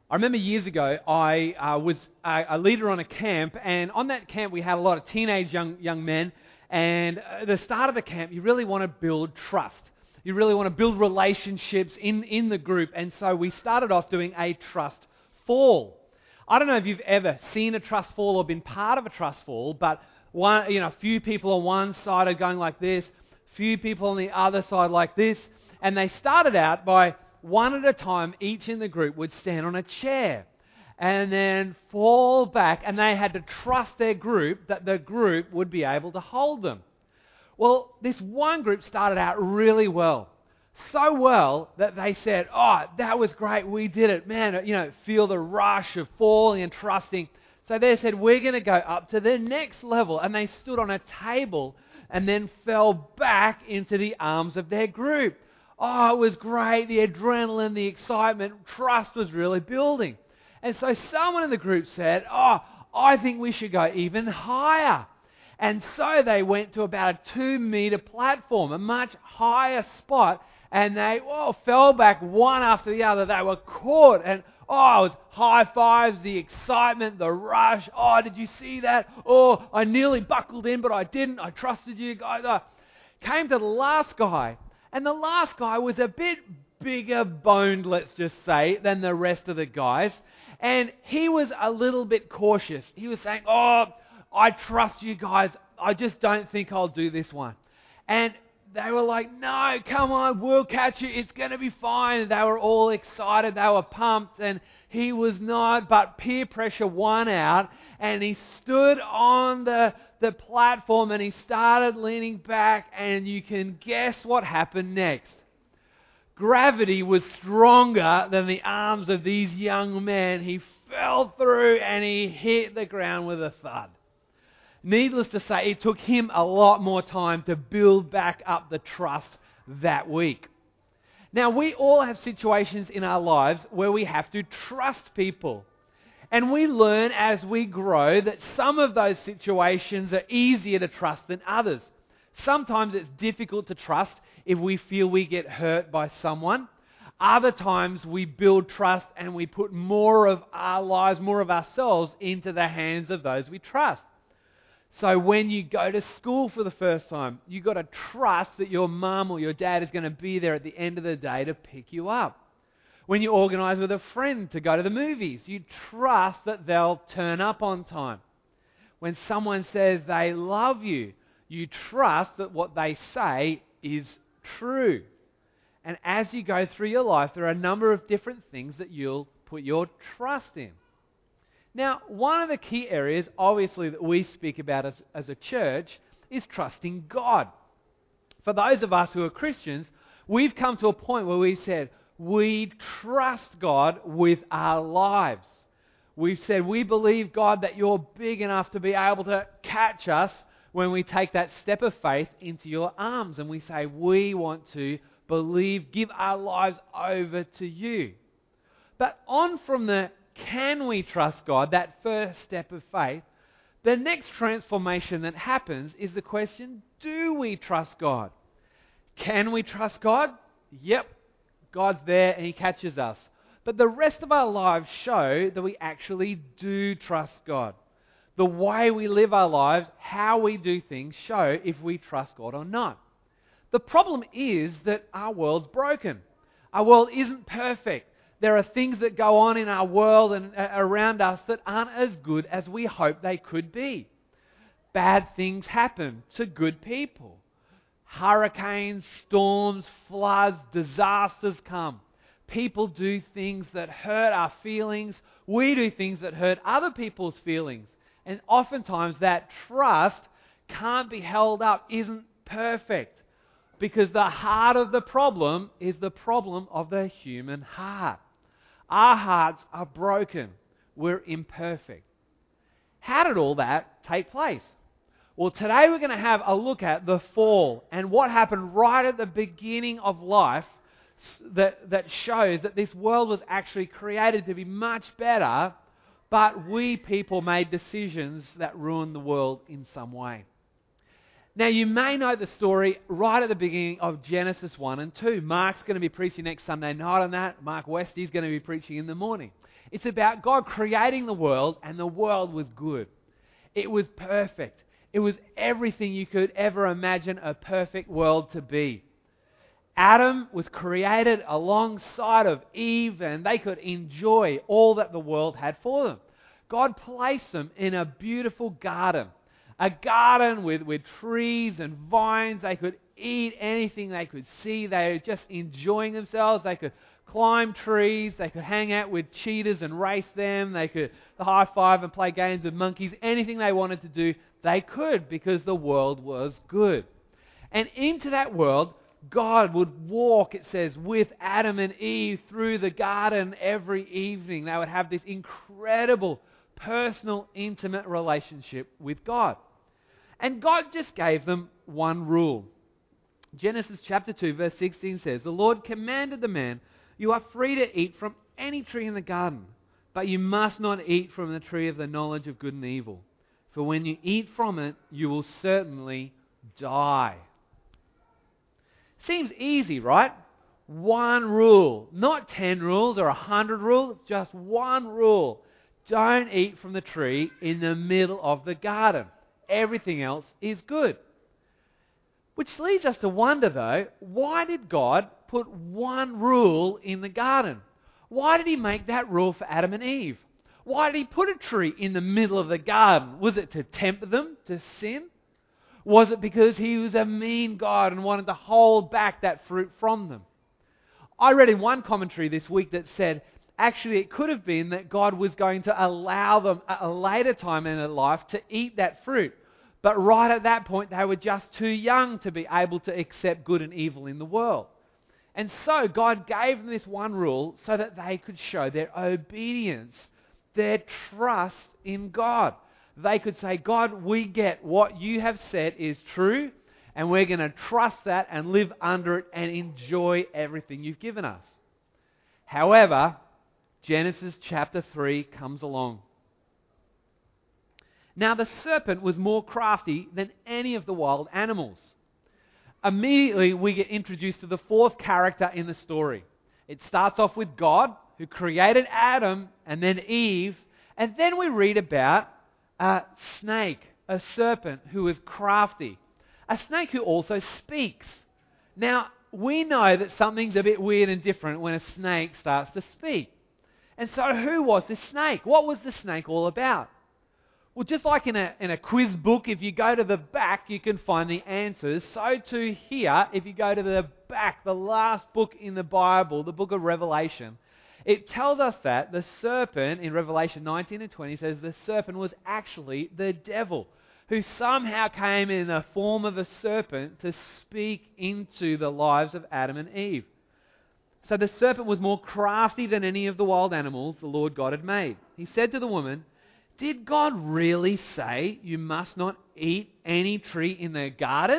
I remember years ago, I was a leader on a camp, and on that camp we had a lot of teenage young men, and at the start of the camp, you really want to build trust. You really want to build relationships in the group, and so we started off doing a trust fall. I don't know if you've ever seen a trust fall or been part of a trust fall, but a few people on one side are going like this, few people on the other side like this, and they started out by one at a time, each in the group would stand on a chair and then fall back, and they had to trust their group that the group would be able to hold them. Well, this one group started out really well. So well that they said, "Oh, that was great, we did it. Man, feel the rush of falling and trusting." So they said, "We're going to go up to the next level." And they stood on a table and then fell back into the arms of their group. Oh, it was great, the adrenaline, the excitement, trust was really building. And so someone in the group said, "Oh, I think we should go even higher." And so they went to about a 2-meter platform, a much higher spot, and they fell back one after the other. They were caught, and it was high fives, the excitement, the rush. "Oh, did you see that? Oh, I nearly buckled in, but I didn't. I trusted you guys." Came to the last guy. And the last guy was a bit bigger boned, let's just say, than the rest of the guys. And he was a little bit cautious. He was saying, "Oh, I trust you guys. I just don't think I'll do this one." And they were like, "No, come on, we'll catch you. It's going to be fine." And they were all excited. They were pumped. And he was not, but peer pressure won out. And he stood on the platform and he started leaning back, and you can guess what happened next. Gravity was stronger than the arms of these young men. He fell through and he hit the ground with a thud. Needless to say, it took him a lot more time to build back up the trust that week. Now, we all have situations in our lives where we have to trust people. And we learn as we grow that some of those situations are easier to trust than others. Sometimes it's difficult to trust if we feel we get hurt by someone. Other times we build trust and we put more of our lives, more of ourselves into the hands of those we trust. So when you go to school for the first time, you've got to trust that your mum or your dad is going to be there at the end of the day to pick you up. When you organise with a friend to go to the movies, you trust that they'll turn up on time. When someone says they love you, you trust that what they say is true. And as you go through your life, there are a number of different things that you'll put your trust in. Now, one of the key areas, obviously, that we speak about as a church is trusting God. For those of us who are Christians, we've come to a point where we've said, we trust God with our lives. We've said, we believe, God, that you're big enough to be able to catch us when we take that step of faith into your arms. And we say, we want to believe, give our lives over to you. But on from the can we trust God, that first step of faith, the next transformation that happens is the question, do we trust God? Can we trust God? Yep. God's there and He catches us. But the rest of our lives show that we actually do trust God. The way we live our lives, how we do things, show if we trust God or not. The problem is that our world's broken. Our world isn't perfect. There are things that go on in our world and around us that aren't as good as we hope they could be. Bad things happen to good people. Hurricanes, storms, floods, disasters come. People do things that hurt our feelings. We do things that hurt other people's feelings. And oftentimes that trust can't be held up, isn't perfect. Because the heart of the problem is the problem of the human heart. Our hearts are broken. We're imperfect. How did all that take place? Well, today we're going to have a look at the fall and what happened right at the beginning of life that shows that this world was actually created to be much better, but we people made decisions that ruined the world in some way. Now, you may know the story right at the beginning of Genesis 1 and 2. Mark's going to be preaching next Sunday night on that. Mark Westy's going to be preaching in the morning. It's about God creating the world, and the world was good. It was perfect. It was everything you could ever imagine a perfect world to be. Adam was created alongside of Eve, and they could enjoy all that the world had for them. God placed them in a beautiful garden. A garden with trees and vines. They could eat anything they could see. They were just enjoying themselves. They could climb trees. They could hang out with cheetahs and race them. They could high five and play games with monkeys. Anything they wanted to do, they could, because the world was good. And into that world, God would walk, it says, with Adam and Eve through the garden every evening. They would have this incredible, personal, intimate relationship with God. And God just gave them one rule. Genesis chapter 2 verse 16 says, "The Lord commanded the man, 'You are free to eat from any tree in the garden, but you must not eat from the tree of the knowledge of good and evil. For when you eat from it, you will certainly die.'" Seems easy, right? One rule. Not 10 rules or 100 rules, just one rule. Don't eat from the tree in the middle of the garden. Everything else is good. Which leads us to wonder, though, why did God put one rule in the garden? Why did He make that rule for Adam and Eve? Why did He put a tree in the middle of the garden? Was it to tempt them to sin? Was it because He was a mean God and wanted to hold back that fruit from them? I read in one commentary this week that said, actually it could have been that God was going to allow them at a later time in their life to eat that fruit. But right at that point, they were just too young to be able to accept good and evil in the world. And so God gave them this one rule so that they could show their obedience, their trust in God. They could say, "God, we get what you have said is true, and we're going to trust that and live under it and enjoy everything you've given us." However, Genesis chapter 3 comes along. Now the serpent was more crafty than any of the wild animals. Immediately we get introduced to the fourth character in the story. It starts off with God, who created Adam and then Eve, and then we read about a snake, a serpent who is crafty. A snake who also speaks. Now, we know that something's a bit weird and different when a snake starts to speak. And so who was this snake? What was the snake all about? Well, just like in a quiz book, if you go to the back, you can find the answers. So too here, if you go to the back, the last book in the Bible, the book of Revelation, it tells us that the serpent, in Revelation 19 and 20, says the serpent was actually the devil, who somehow came in the form of a serpent to speak into the lives of Adam and Eve. So the serpent was more crafty than any of the wild animals the Lord God had made. He said to the woman, "Did God really say you must not eat any tree in the garden?"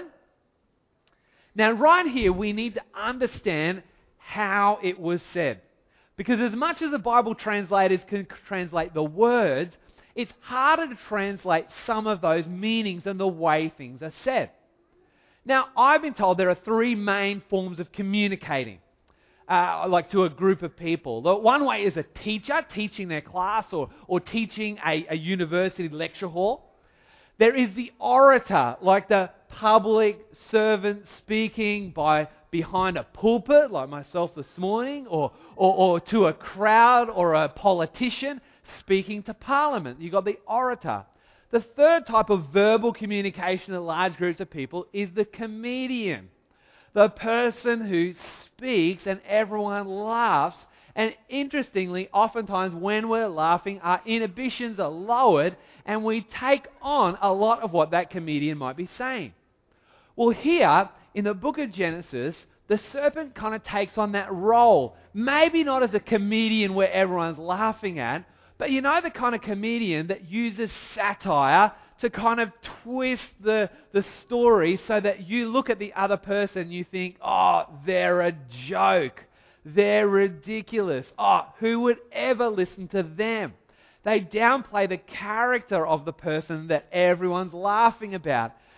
Now right here we need to understand how it was said. Because as much as the Bible translators can translate the words, it's harder to translate some of those meanings and the way things are said. Now, I've been told there are three main forms of communicating, like to a group of people. The one way is a teacher teaching their class or teaching a university lecture hall. There is the orator, like the public servant speaking behind a pulpit, like myself this morning, or to a crowd, or a politician speaking to Parliament. You've got the orator. The third type of verbal communication in large groups of people is the comedian. The person who speaks and everyone laughs. And interestingly, oftentimes when we're laughing, our inhibitions are lowered and we take on a lot of what that comedian might be saying. Well, here in the book of Genesis, the serpent kind of takes on that role. Maybe not as a comedian where everyone's laughing at, but you know the kind of comedian that uses satire to kind of twist the story so that you look at the other person and you think, "Oh, they're a joke. They're ridiculous. Oh, who would ever listen to them?" They downplay the character of the person that everyone's laughing about.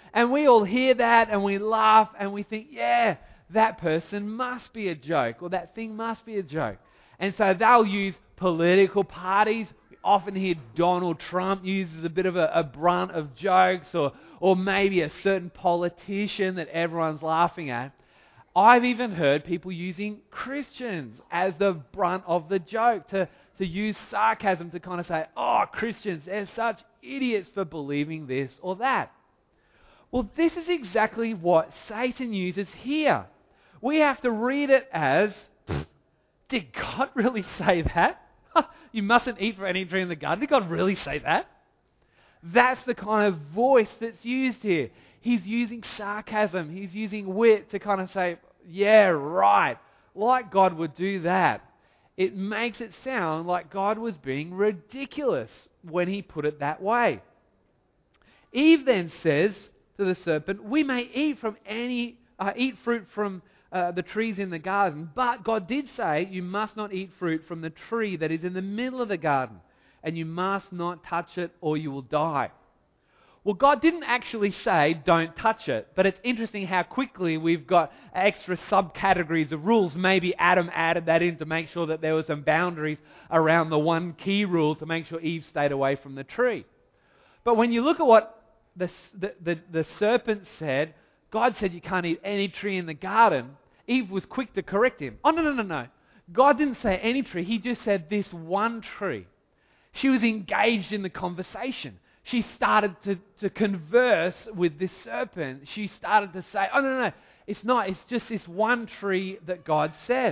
And we all hear that and we laugh and we think, yeah, that person must be a joke, or that thing must be a joke. And so they'll use political parties. We often hear Donald Trump uses a bit of a brunt of jokes, or maybe a certain politician that everyone's laughing at. I've even heard people using Christians as the brunt of the joke, to use sarcasm to kind of say, oh, Christians, they're such idiots for believing this or that. Well, this is exactly what Satan uses here. We have to read it as, did God really say that? You mustn't eat from any tree in the garden. Did God really say that? That's the kind of voice that's used here. He's using sarcasm. He's using wit to kind of say, yeah, right. Like God would do that. It makes it sound like God was being ridiculous when he put it that way. Eve then says to the serpent, we may eat fruit from the trees in the garden, but God did say you must not eat fruit from the tree that is in the middle of the garden, and you must not touch it or you will die. Well, God didn't actually say don't touch it, but it's interesting how quickly we've got extra subcategories of rules. Maybe Adam added that in to make sure that there were some boundaries around the one key rule to make sure Eve stayed away from the tree. But when you look at what the serpent said, God said you can't eat any tree in the garden. Eve was quick to correct him. Oh, no. God didn't say any tree. He just said this one tree. She was engaged in the conversation. She started to converse with this serpent. She started to say, oh, no, it's not. It's just this one tree that God said.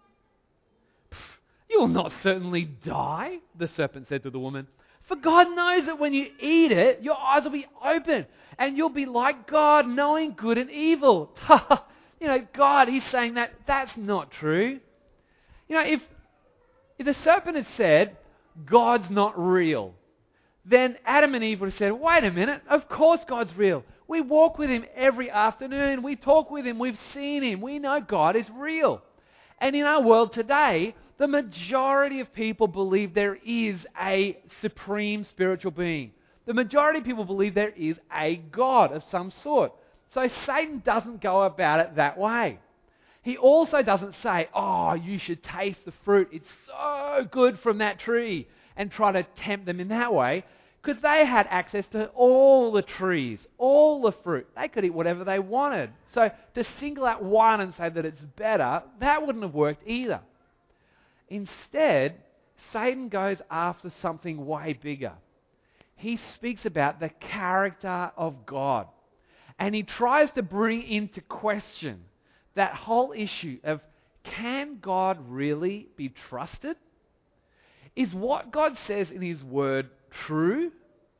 You will not certainly die, the serpent said to the woman. For God knows that when you eat it, your eyes will be open and you'll be like God, knowing good and evil. God, he's saying that that's not true. If the serpent had said, God's not real, then Adam and Eve would have said, wait a minute, of course God's real. We walk with him every afternoon. We talk with him. We've seen him. We know God is real. And in our world today, the majority of people believe there is a supreme spiritual being. The majority of people believe there is a God of some sort. So Satan doesn't go about it that way. He also doesn't say, oh, you should taste the fruit. It's so good from that tree, and try to tempt them in that way, because they had access to all the trees, all the fruit. They could eat whatever they wanted. So to single out one and say that it's better, that wouldn't have worked either. Instead, Satan goes after something way bigger. He speaks about the character of God. And he tries to bring into question that whole issue of, can God really be trusted? Is what God says in his word true?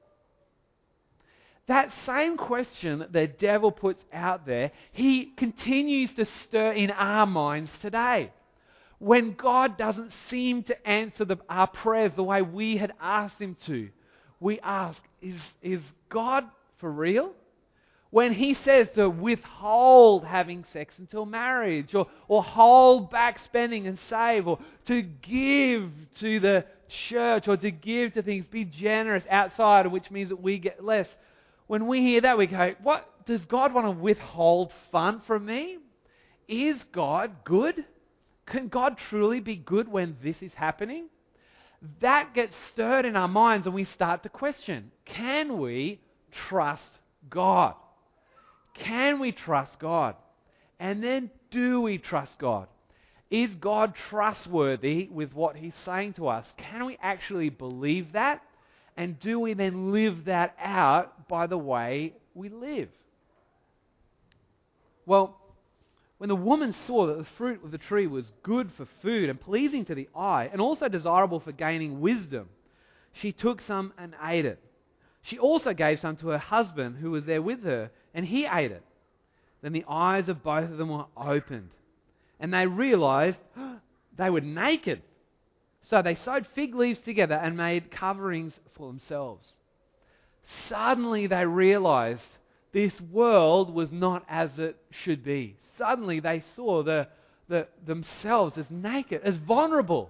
That same question that the devil puts out there, he continues to stir in our minds today. When God doesn't seem to answer our prayers the way we had asked him to, we ask, is God for real? When he says to withhold having sex until marriage, or hold back spending and save, or to give to the church, or to give to things, be generous outside, which means that we get less. When we hear that, we go, what? Does God want to withhold fun from me? Is God good? Can God truly be good when this is happening? That gets stirred in our minds and we start to question, can we trust God? Can we trust God? And then, do we trust God? Is God trustworthy with what he's saying to us? Can we actually believe that? And do we then live that out by the way we live? Well, when the woman saw that the fruit of the tree was good for food and pleasing to the eye, and also desirable for gaining wisdom, she took some and ate it. She also gave some to her husband who was there with her, and he ate it. Then the eyes of both of them were opened, and they realized they were naked. So they sewed fig leaves together and made coverings for themselves. Suddenly they realized this world was not as it should be. Suddenly they saw themselves as naked, as vulnerable.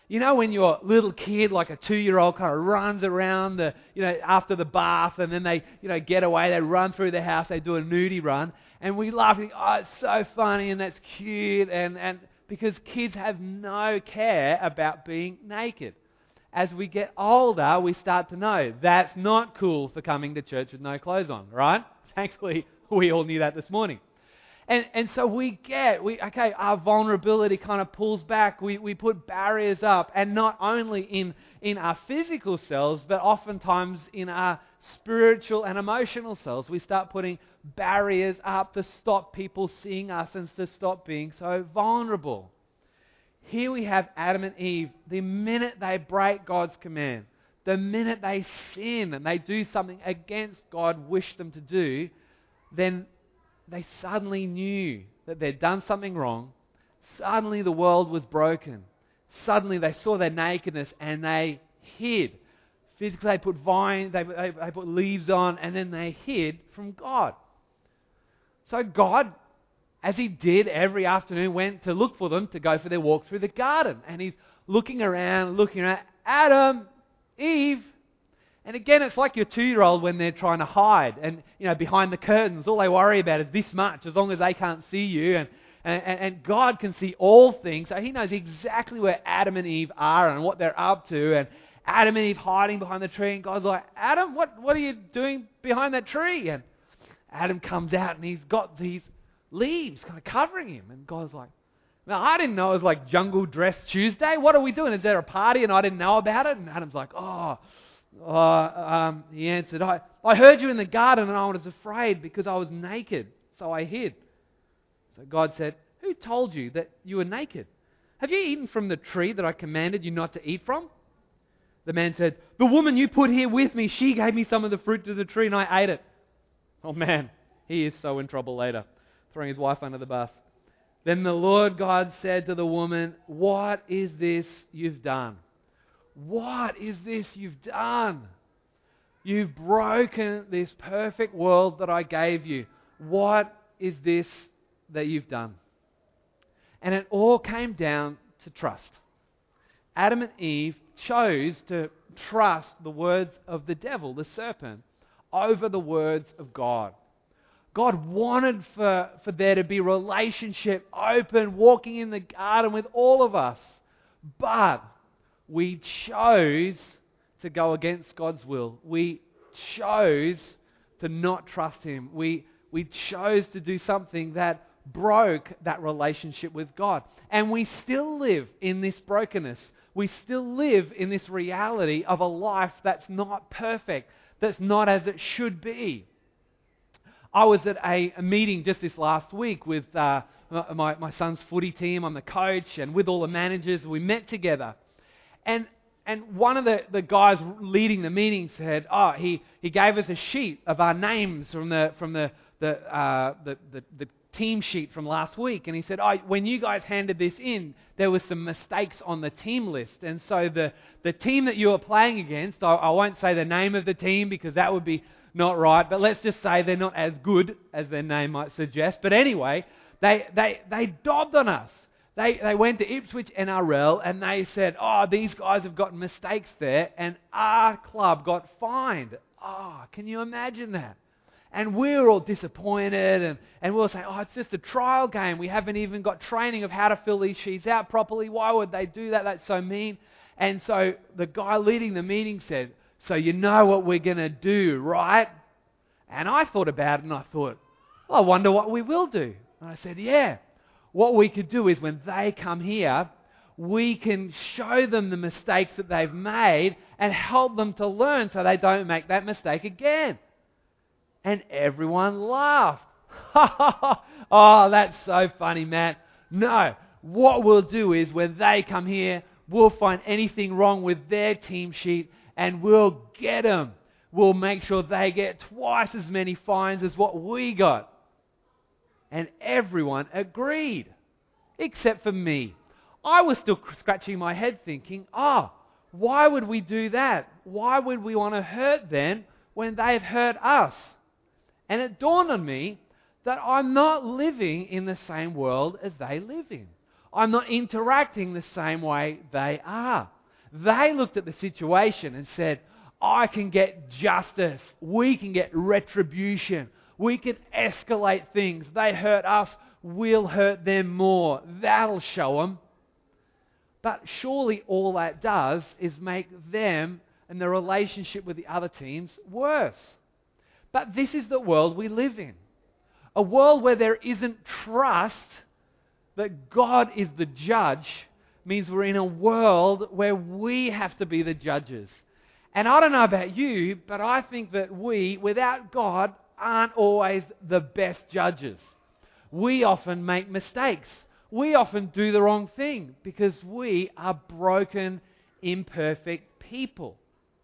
You know when your little kid, like a 2-year-old, kind of runs around after the bath, and then they, get away, they run through the house, they do a nudie run, and we laugh, and think, oh, it's so funny, and that's cute, and because kids have no care about being naked. As we get older, we start to know that's not cool for coming to church with no clothes on, right? Thankfully, we all knew that this morning. And so our vulnerability kind of pulls back. We put barriers up, and not only in our physical selves, but oftentimes in our spiritual and emotional selves. We start putting barriers up to stop people seeing us and to stop being so vulnerable. Here we have Adam and Eve. The minute they break God's command, the minute they sin and they do something against God wished them to do, then they suddenly knew that they'd done something wrong. Suddenly the world was broken. Suddenly they saw their nakedness and they hid. Physically they put vines, they put leaves on, and then they hid from God. So God, as He did every afternoon, went to look for them to go for their walk through the garden. And He's looking around, Adam, Eve. And again, it's like your 2-year-old when they're trying to hide. And, behind the curtains, all they worry about is this much, as long as they can't see you. And God can see all things. So He knows exactly where Adam and Eve are and what they're up to. And Adam and Eve hiding behind the tree. And God's like, Adam, what are you doing behind that tree? And Adam comes out and he's got these leaves kind of covering him. And God's like, now I didn't know it was like Jungle Dress Tuesday. What are we doing? Is there a party and I didn't know about it? And Adam's like, he answered, I heard you in the garden and I was afraid because I was naked, so I hid. So God said, who told you that you were naked? Have you eaten from the tree that I commanded you not to eat from? The man said, the woman you put here with me, she gave me some of the fruit of the tree and I ate it. Oh man, he is so in trouble later, throwing his wife under the bus. Then the Lord God said to the woman, what is this you've done? What is this you've done? You've broken this perfect world that I gave you. What is this that you've done? And it all came down to trust. Adam and Eve chose to trust the words of the devil, the serpent, over the words of God. God wanted for there to be relationship, open, walking in the garden with all of us. But we chose to go against God's will. We chose to not trust Him. We chose to do something that broke that relationship with God. And we still live in this brokenness. We still live in this reality of a life that's not perfect, that's not as it should be. I was at a meeting just this last week with my son's footy team. I'm the coach, and with all the managers, we met together. And one of the guys leading the meeting said, he gave us a sheet of our names from the team sheet from last week. And he said, when you guys handed this in, there were some mistakes on the team list. And so the team that you were playing against, I won't say the name of the team because that would be not right, but let's just say they're not as good as their name might suggest. But anyway, they dobbed on us. They went to Ipswich NRL and they said, these guys have got mistakes there, and our club got fined. Can you imagine that? And we were all disappointed, and we'll say, it's just a trial game. We haven't even got training of how to fill these sheets out properly. Why would they do that? That's so mean. And so the guy leading the meeting said, so you know what we're going to do, right? And I thought about it and I thought, I wonder what we will do. And I said, yeah. What we could do is when they come here, we can show them the mistakes that they've made and help them to learn so they don't make that mistake again. And everyone laughed. That's so funny, Matt. No, what we'll do is when they come here, we'll find anything wrong with their team sheet and we'll get them. We'll make sure they get twice as many fines as what we got. And everyone agreed, except for me. I was still scratching my head thinking, why would we do that? Why would we want to hurt them when they've hurt us? And it dawned on me that I'm not living in the same world as they live in. I'm not interacting the same way they are. They looked at the situation and said, I can get justice. We can get retribution. We can escalate things. They hurt us. We'll hurt them more. That'll show them. But surely all that does is make them and the relationship with the other teams worse. But this is the world we live in. A world where there isn't trust that God is the judge means we're in a world where we have to be the judges. And I don't know about you, but I think that we, without God, aren't always the best judges. We often make mistakes. We often do the wrong thing because we are broken, imperfect people.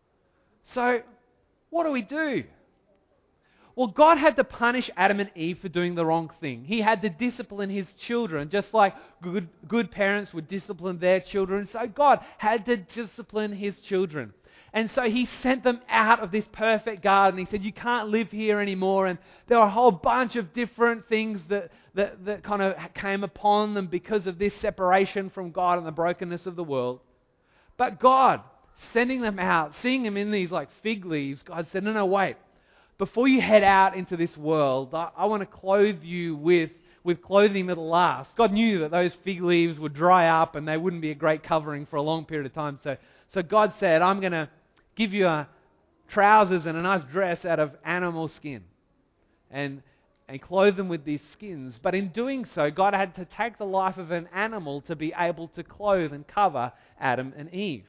So, what do we do? Well, God had to punish Adam and Eve for doing the wrong thing. He had to discipline his children, just like good parents would discipline their children. So God had to discipline his children. And so he sent them out of this perfect garden. He said, you can't live here anymore. And there were a whole bunch of different things that kind of came upon them because of this separation from God and the brokenness of the world. But God, sending them out, seeing them in these like fig leaves, God said, no, wait. Before you head out into this world, I want to clothe you with clothing that'll last. God knew that those fig leaves would dry up and they wouldn't be a great covering for a long period of time. So God said, I'm going to give you trousers and a nice dress out of animal skin and clothe them with these skins. But in doing so, God had to take the life of an animal to be able to clothe and cover Adam and Eve.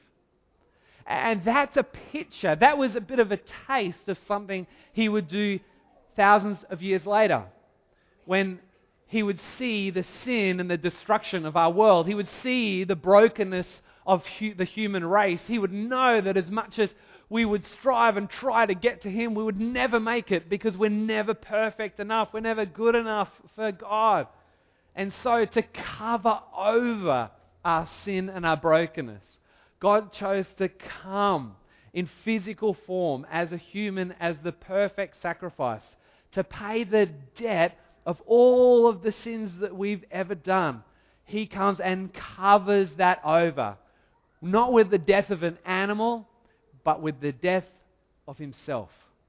And that's a picture. That was a bit of a taste of something he would do thousands of years later. When he would see the sin and the destruction of our world. He would see the brokenness of the human race. He would know that as much as we would strive and try to get to him, we would never make it because we're never perfect enough. We're never good enough for God. And so to cover over our sin and our brokenness, God chose to come in physical form as a human, as the perfect sacrifice, to pay the debt of all of the sins that we've ever done. He comes and covers that over, not with the death of an animal, but with the death of himself.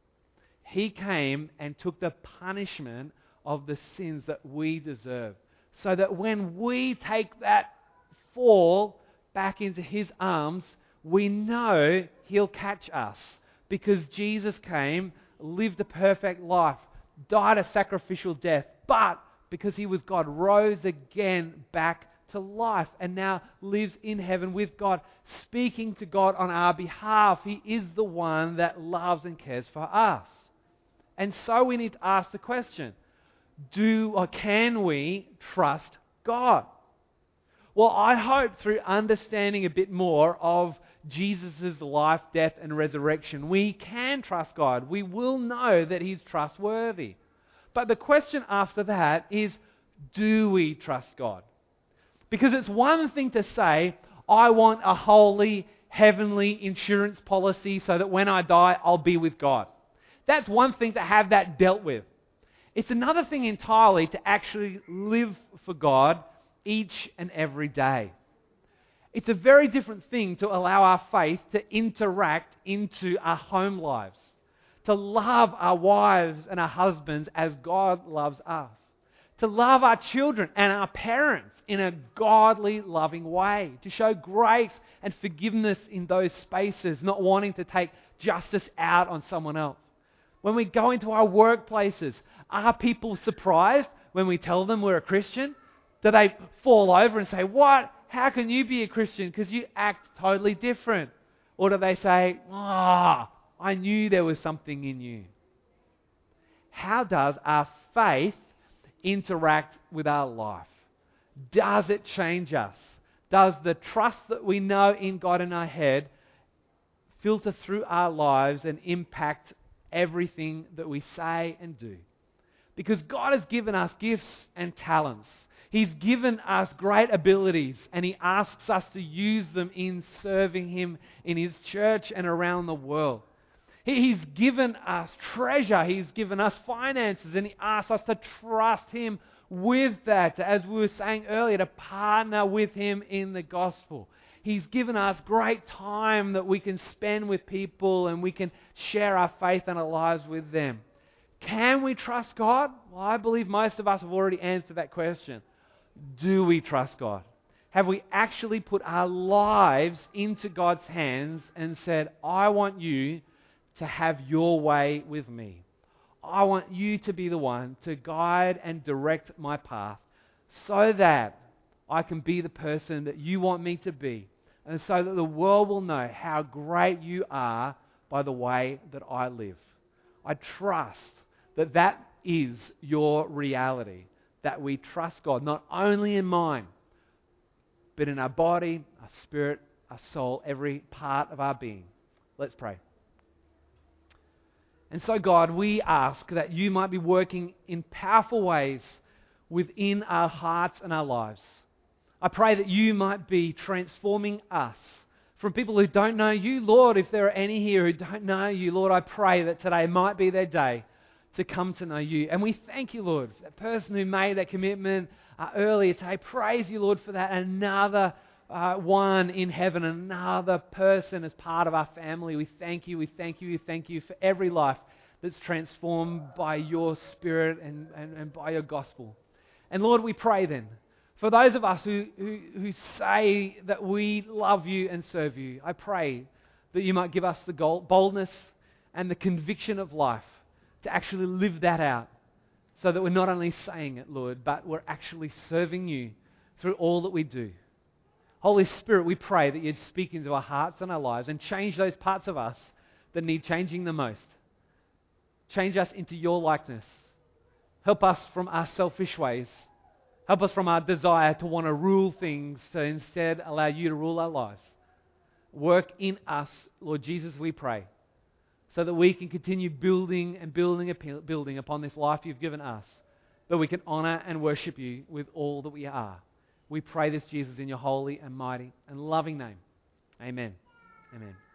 He came and took the punishment of the sins that we deserve, so that when we take that fall back into his arms, we know he'll catch us because Jesus came, lived a perfect life, died a sacrificial death, but because he was God, rose again back to life and now lives in heaven with God, speaking to God on our behalf. He is the one that loves and cares for us. And so we need to ask the question, can we trust God? Well, I hope through understanding a bit more of Jesus' life, death, and resurrection, we can trust God. We will know that he's trustworthy. But the question after that is, do we trust God? Because it's one thing to say, I want a holy, heavenly insurance policy so that when I die, I'll be with God. That's one thing to have that dealt with. It's another thing entirely to actually live for God each and every day. It's a very different thing to allow our faith to interact into our home lives, to love our wives and our husbands as God loves us, to love our children and our parents in a godly, loving way, to show grace and forgiveness in those spaces, not wanting to take justice out on someone else. When we go into our workplaces, are people surprised when we tell them we're a Christian? Do they fall over and say, what? How can you be a Christian? Because you act totally different. Or do they say, I knew there was something in you? How does our faith interact with our life? Does it change us? Does the trust that we know in God in our head filter through our lives and impact everything that we say and do? Because God has given us gifts and talents. He's given us great abilities and he asks us to use them in serving him in his church and around the world. He's given us treasure. He's given us finances and he asks us to trust him with that, as we were saying earlier, to partner with Him in the gospel. He's given us great time that we can spend with people and we can share our faith and our lives with them. Can we trust God? Well, I believe most of us have already answered that question. Do we trust God? Have we actually put our lives into God's hands and said, I want you to have your way with me. I want you to be the one to guide and direct my path so that I can be the person that you want me to be, and so that the world will know how great you are by the way that I live. I trust that that is your reality, that we trust God not only in mind, but in our body, our spirit, our soul, every part of our being. Let's pray. And so, God, we ask that you might be working in powerful ways within our hearts and our lives. I pray that you might be transforming us from people who don't know you. Lord, if there are any here who don't know you, Lord, I pray that today might be their day to come to know you. And we thank you, Lord, for that person who made that commitment earlier today. Praise you, Lord, for that. Another one in heaven, another person as part of our family. We thank you, we thank you, we thank you for every life that's transformed by your Spirit and by your gospel. And Lord, we pray then, for those of us who say that we love you and serve you, I pray that you might give us the boldness and the conviction of life to actually live that out, so that we're not only saying it, Lord, but we're actually serving you through all that we do. Holy Spirit, we pray that you'd speak into our hearts and our lives and change those parts of us that need changing the most. Change us into your likeness. Help us from our selfish ways. Help us from our desire to want to rule things, to instead allow you to rule our lives. Work in us, Lord Jesus, we pray, so that we can continue building upon this life you've given us, that we can honor and worship you with all that we are. We pray this, Jesus, in your holy and mighty and loving name. Amen. Amen.